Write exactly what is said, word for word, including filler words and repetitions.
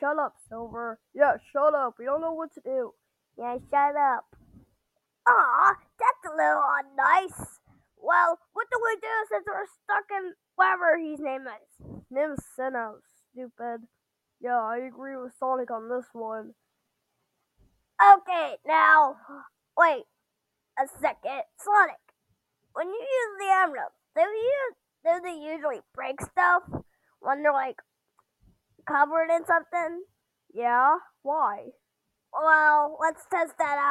shut up, Silver. Yeah, shut up. We don't know what to do. Yeah, shut up. Aw, that's a little unnice. Well, what do we do since we're stuck in whatever his name is? Name's Sinnoh, stupid. Yeah, I agree with Sonic on this one. Okay, now, wait a second. Sonic, when you use the emeralds, do you do they usually break stuff when they're like covered in something? Yeah? Why? Well, let's test that out.